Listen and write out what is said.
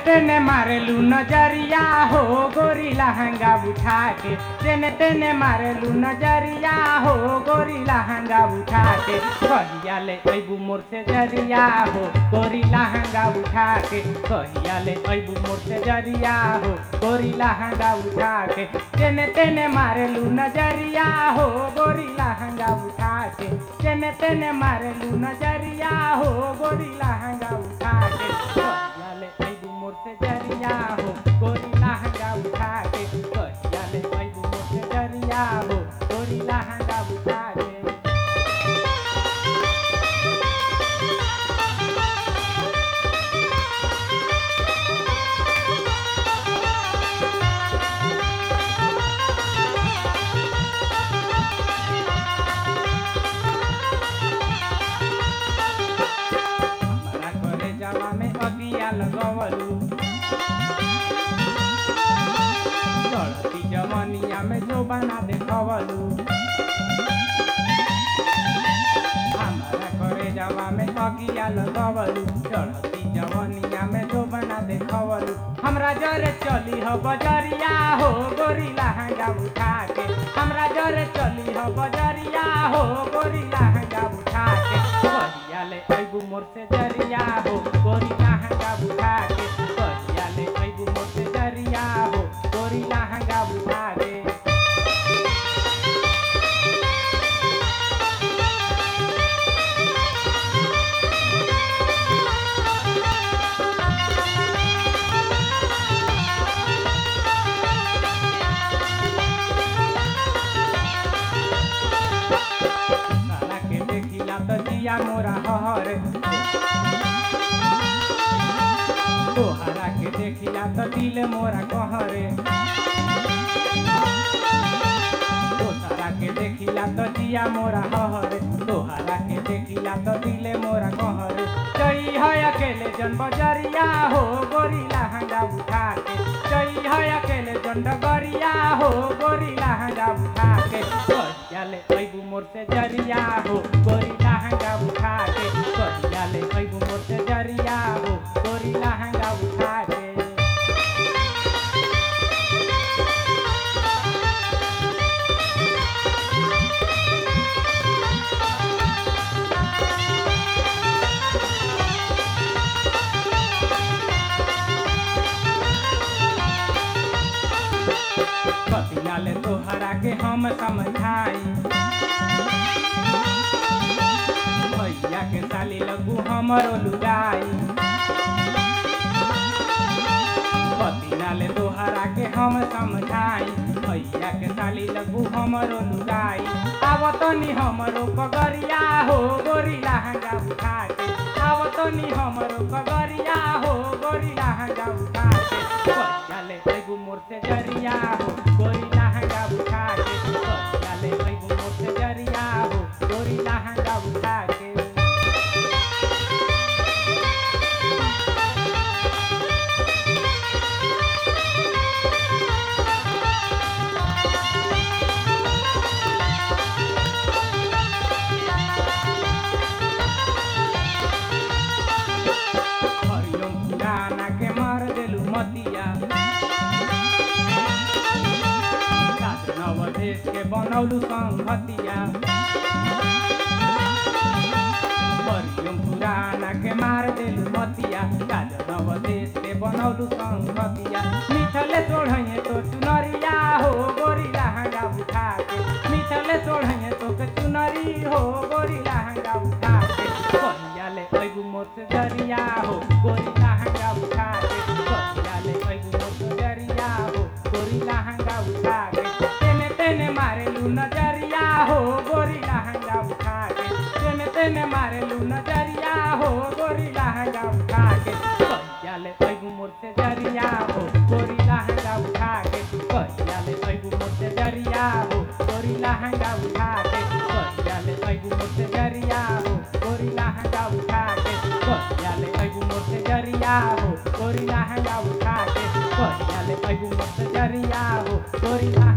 तेने मारेलू नजरिया हो गोरी लहंगा उठा के, तेने तेने मारेलू नजरिया हो गोरी लहंगा उठा के, कहिया ले अइबू मोर से जरिया हो गोरी लहंगा उठा के, कहिया ले अइबू मोर से जरिया हो गोरी लहंगा उठा के, तेने तेने मारेलू नजरिया हो गोरी लहंगा उठा के, तेने तेने मारेलू नजरिया हो गोरी लहंगा उठा के, कहिया ले अइबू मोर से जरिया हो गोरी लहंगा उठा के, कहिया ले अइबू मोर से जरिया हो गोरी लहंगा उठा के। अगिया लगवलू चढ़ती जवनिया में जो बना देखवलू, हमारा करे जवा में अगिया लगवलू चढ़ती जवनिया में जो बना देखवलू, हमरा जरे चली हो बजरिया हो गोरी लहंगा उठा के, हमरा जरे चली हो बजरिया हो गोरी लहंगा उठा के, कहिया ले अइबू मोर से जरिया हो गोरी लहंगा उठा के, कहिया ले अइबू मोर से जरिया हो गोरी लहंगा उठा के। साला के देखिला तो जिया मोरा हहर, तोहरा के देखिला तो दिल मोरा कहरे, तोहरा के देखिला तो जिया मोरा हहरे, तोहरा के देखिला तो दिल मोरा कहरे, जई है अकेले जन बजरिया हो गोरी लहंगा उठा के, जई है अकेले जन डगरिया हो गोरी लहंगा उठा के, कहिया ले अइबू मोर से जरिया हो गोरी लहंगा उठा के, कहिया ले अइबू मोर से जरिया हो गोरी लहंगा उठा के। कतिया ले तोहरा के हम समझाई, भैया के साली लगू हमरो लुगाई, कतिया ले तोहरा के हम समझाई, भैया के साली लगू हमरो लुगाई, आवतनी हमरो कगरिया हो गोरी लहंगा उठा के, आवतनी हमरो कगरिया हो गोरी लहंगा उठा के, कहिया ले अइबू मोर से जरिया हो गोरी लहंगा उठा के, कहिया ले अइबू मोर से जरिया हो गोरी लहंगा उठा के। हरिओम पुराना के मार देलू मतिया, नवदेश के बनौलू संगतिया, हरिओम पुराना के मार देलू मतिया, नवदेश के बनौलू संगतिया, मिथले सोढ़े तो चुनरिया हो गोरी लहंगा उठा के, मिथले सोढ़े तो के चुनरी हो गोरी लहंगा उठा के, कहिया ले अइबू मोर से जरिया हो गोरी लहंगा उठा के, कहिया ले अइबू मोर से जरिया हो गोरी लहंगा उठा के, तेने तेने मारेलू नजरिया हो गोरी लहंगा उठा के, तेने तेने मारेलू नजरिया हो गोरी लहंगा उठा के, कहिया ले अइबू मोर से जरिया हो गोरी लहंगा उठा के, कहिया ले अइबू मोर से जरिया हो गोरी लहंगा उठा के, कहिया ले अइबू मोर से जरिया हो गोरी लहंगा उठा के, कहिया ले अइबू मोर से जरिया हो गोरी लहंगा उठा के, कहिया ले अइबू मोर से जरिया हो गोरी लहंगा